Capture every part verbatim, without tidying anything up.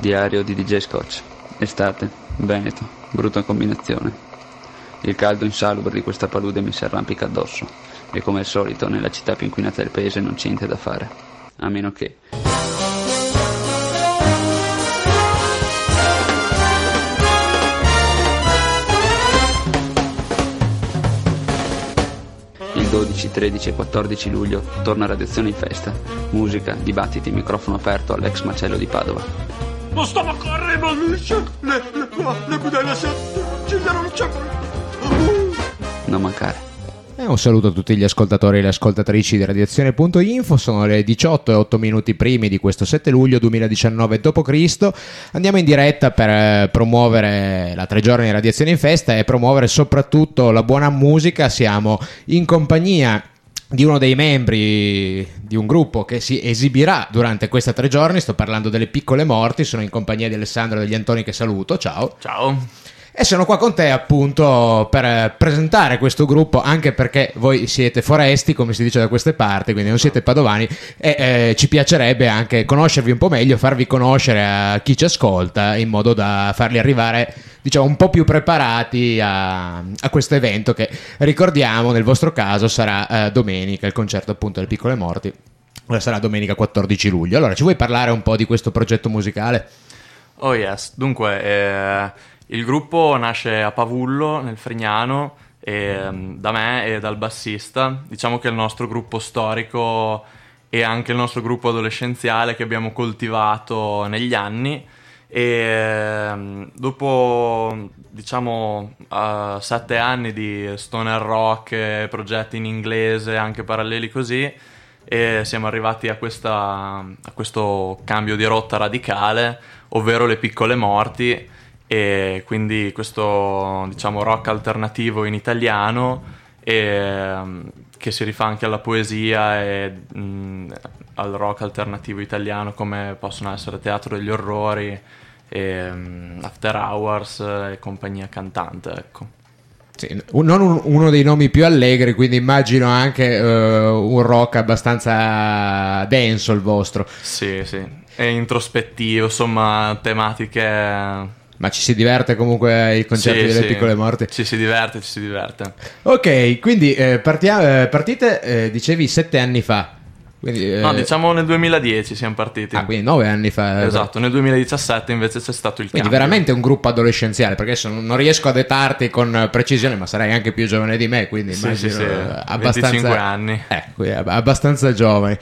Diario di D J Scotch. Estate, Veneto, brutta combinazione. Il caldo insalubre di questa palude mi si arrampica addosso e come al solito nella città più inquinata del paese non c'è niente da fare. A meno che... Il dodici, tredici e quattordici luglio torna Radiazione in festa. Musica, dibattiti, microfono aperto all'ex macello di Padova. Non stavo a correre, ma le, le, le, le budelle ci erano Non mancare. E un saluto a tutti gli ascoltatori e le ascoltatrici di Radiazione punto info. Sono le diciotto e otto minuti primi di questo sette luglio duemiladiciannove dopo Cristo. Andiamo in diretta per promuovere la tre giorni di Radiazione in festa e promuovere soprattutto la buona musica. Siamo in compagnia di uno dei membri di un gruppo che si esibirà durante questi tre giorni. Sto parlando delle Piccole Morti. Sono in compagnia di Alessandro e degli Antoni, che saluto. Ciao. Ciao. E sono qua con te appunto per presentare questo gruppo, anche perché voi siete foresti, come si dice da queste parti, quindi non siete padovani, e eh, ci piacerebbe anche conoscervi un po' meglio, farvi conoscere a chi ci ascolta, in modo da farli arrivare, diciamo, un po' più preparati a, a questo evento che, ricordiamo, nel vostro caso sarà eh, domenica, il concerto appunto delle Piccole Morti. Sarà domenica quattordici luglio. Allora, ci vuoi parlare un po' di questo progetto musicale? Oh yes, dunque eh, il gruppo nasce a Pavullo, nel Frignano, e, da me e dal bassista. Diciamo che è il nostro gruppo storico e anche il nostro gruppo adolescenziale che abbiamo coltivato negli anni. E dopo, diciamo, uh, sette anni di stoner rock e progetti in inglese, anche paralleli così, e siamo arrivati a, questa, a questo cambio di rotta radicale, ovvero le Piccole Morti, e quindi questo, diciamo, rock alternativo in italiano, e, che si rifà anche alla poesia e mh, al rock alternativo italiano, come possono essere Teatro degli Orrori e um, After Hours e compagnia cantante, ecco. Sì, non un, uno dei nomi più allegri, quindi immagino anche uh, un rock abbastanza denso il vostro. Sì, sì, è introspettivo, insomma, tematiche... Ma ci si diverte comunque ai concerti sì, delle sì. Piccole Morti? Ci si diverte, ci si diverte. Ok, quindi eh, partia- eh, partite, eh, dicevi, sette anni fa. Quindi, eh... No, diciamo nel duemiladieci siamo partiti. Ah, quindi nove anni fa. Esatto, nel duemiladiciassette invece c'è stato il quindi cambio. veramente un gruppo adolescenziale, perché adesso non riesco a detarti con precisione, ma sarai anche più giovane di me, quindi sì, immagino sì, sì. abbastanza... venticinque anni. Eh, abbastanza giovani.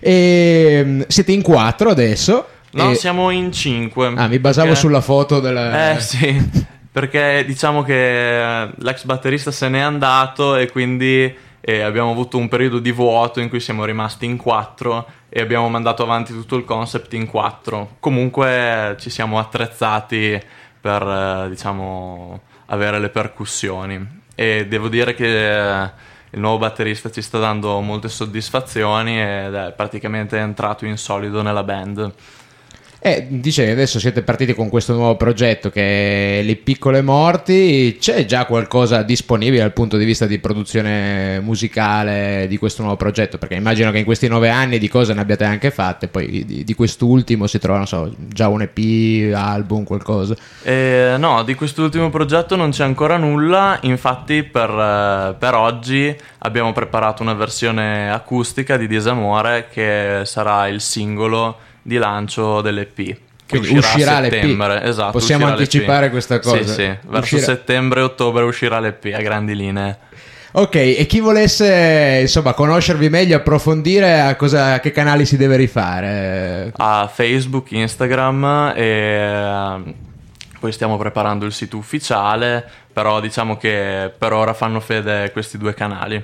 E siete in quattro adesso? No, e... siamo in cinque. Ah, mi basavo perché... sulla foto della... Eh sì, perché diciamo che l'ex batterista se n'è andato e quindi eh, abbiamo avuto un periodo di vuoto in cui siamo rimasti in quattro e abbiamo mandato avanti tutto il concept in quattro. Comunque ci siamo attrezzati per, eh, diciamo, avere le percussioni, e devo dire che eh, il nuovo batterista ci sta dando molte soddisfazioni ed è praticamente entrato in solido nella band. Eh, dicevi, adesso siete partiti con questo nuovo progetto che è Le Piccole Morti. C'è già qualcosa disponibile dal punto di vista di produzione musicale di questo nuovo progetto? Perché immagino che in questi nove anni di cose ne abbiate anche fatte. Poi di, di quest'ultimo si trova, non so, già un E P, album, qualcosa? Eh, no, di quest'ultimo progetto non c'è ancora nulla. Infatti per, per oggi abbiamo preparato una versione acustica di Disamore, che sarà il singolo di lancio dell'E P, che quindi uscirà, uscirà a settembre. l'E P. Esatto, possiamo anticipare l'E P. questa cosa? Sì, sì, verso uscirà... settembre ottobre uscirà l'E P a grandi linee. Ok, e chi volesse, insomma, conoscervi meglio, approfondire, a, cosa, a che canali si deve rifare? A Facebook, Instagram, e poi stiamo preparando il sito ufficiale, però diciamo che per ora fanno fede questi due canali.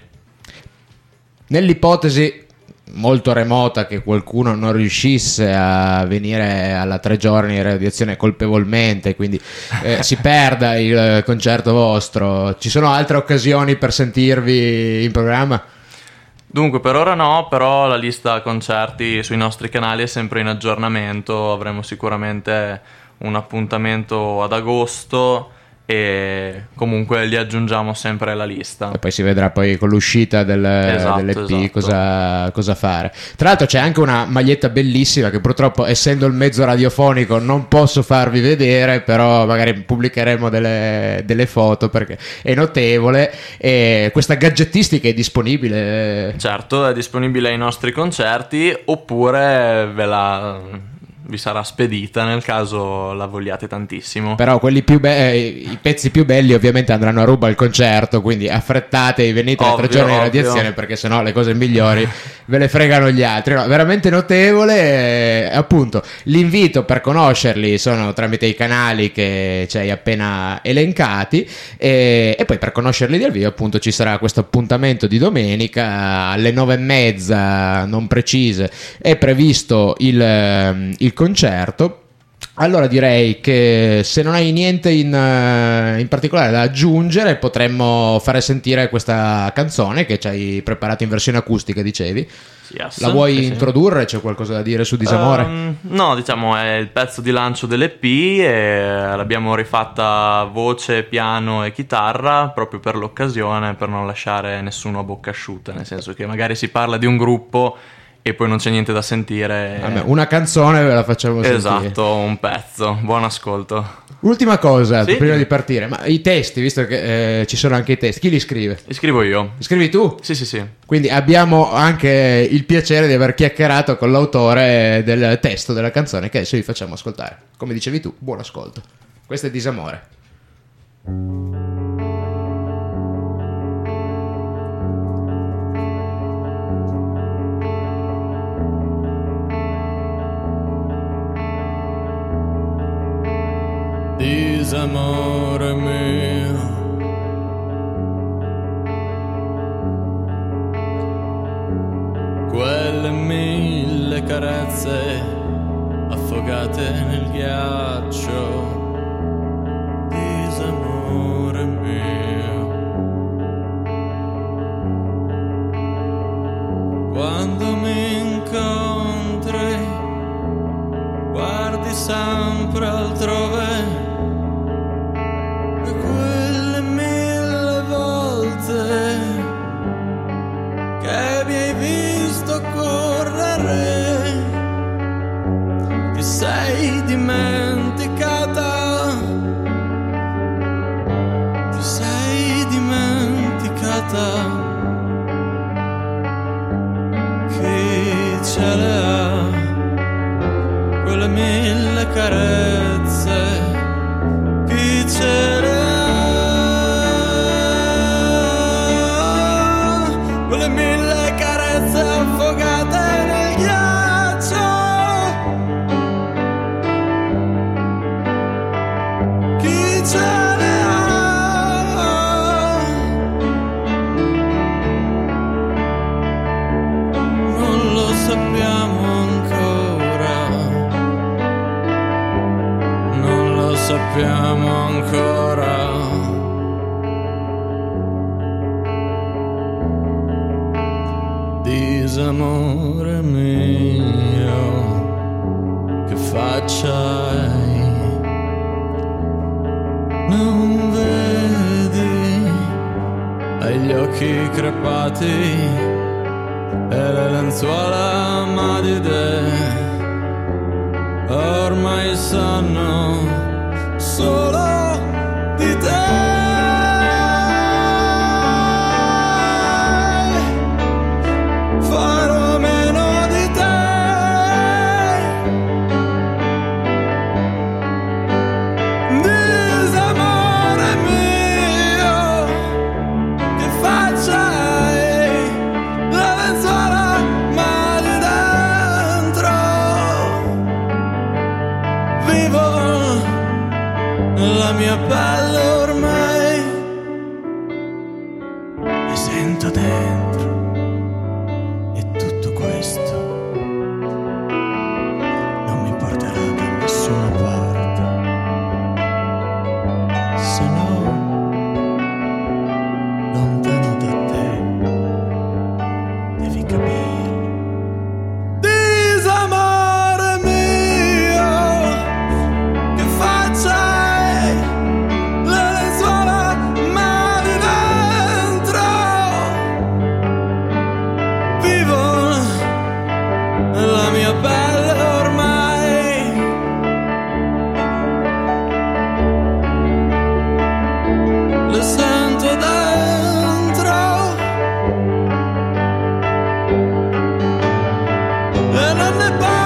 Nell'ipotesi molto remota che qualcuno non riuscisse a venire alla tre giorni di Radiazione colpevolmente, quindi eh, si perda il concerto vostro, ci sono altre occasioni per sentirvi in programma? Dunque, per ora no, però la lista concerti sui nostri canali è sempre in aggiornamento. Avremo sicuramente un appuntamento ad agosto e comunque li aggiungiamo sempre alla lista. E poi si vedrà poi con l'uscita del, esatto, dell'E P esatto. cosa, cosa fare. Tra l'altro c'è anche una maglietta bellissima che purtroppo, essendo il mezzo radiofonico, non posso farvi vedere, però magari pubblicheremo delle, delle foto perché è notevole. E questa gadgettistica è disponibile? Certo, è disponibile ai nostri concerti, oppure ve la... vi sarà spedita nel caso la vogliate tantissimo. Però quelli più be- eh, i pezzi più belli ovviamente andranno a ruba al concerto, quindi affrettatevi, venite a tre giorni di radiazione, perché sennò le cose migliori ve le fregano gli altri. No, veramente notevole. eh, appunto l'invito per conoscerli sono tramite i canali che ci hai appena elencati, e, e poi per conoscerli dal vivo appunto ci sarà questo appuntamento di domenica alle nove e mezza non precise, è previsto il, il concerto. Allora direi che se non hai niente in, in particolare da aggiungere, potremmo fare sentire questa canzone che ci hai preparato in versione acustica, dicevi. Yes, La vuoi sì, introdurre? C'è qualcosa da dire su Disamore? Um, no, diciamo è il pezzo di lancio dell'E P e l'abbiamo rifatta voce, piano e chitarra proprio per l'occasione, per non lasciare nessuno a bocca asciutta, nel senso che magari si parla di un gruppo e poi non c'è niente da sentire. Vabbè, una canzone ve la facciamo sentire. Esatto, un pezzo. Buon ascolto. Ultima cosa, Sì? prima di partire, ma i testi, visto che eh, ci sono anche i testi, chi li scrive? Li scrivo io. Li scrivi tu? Sì, sì, sì. Quindi abbiamo anche il piacere di aver chiacchierato con l'autore del testo della canzone, che adesso vi facciamo ascoltare. Come dicevi tu, buon ascolto. Questo è Disamore. Disamore mio, quelle mille carezze affogate nel ghiaccio. Disamore mio, quando mi incontri guardi sempre altrove. Quelle mille volte che mi hai visto correre, ti sei dimenticata, ti sei dimenticata chi ce le ha, quelle mille carezze, chi ce le ha. Quelle mille carezze affogate nel ghiaccio. Chi ce le ha? Non lo sappiamo ancora. Non lo sappiamo ancora. Disamore mio, che faccia hai? Non vedi, hai gli occhi crepati e le lenzuola madide, ormai sanno solo di te. Farò meno di te. Disamore mio, che faccia hai? La lenzuola ma di dentro. Vivo nella mia pelle ormai, mi sento dentro. Non mi porterà da nessuna parte, se no lontano da te, devi capire. Disamore mio, che faccia hai? Le le parole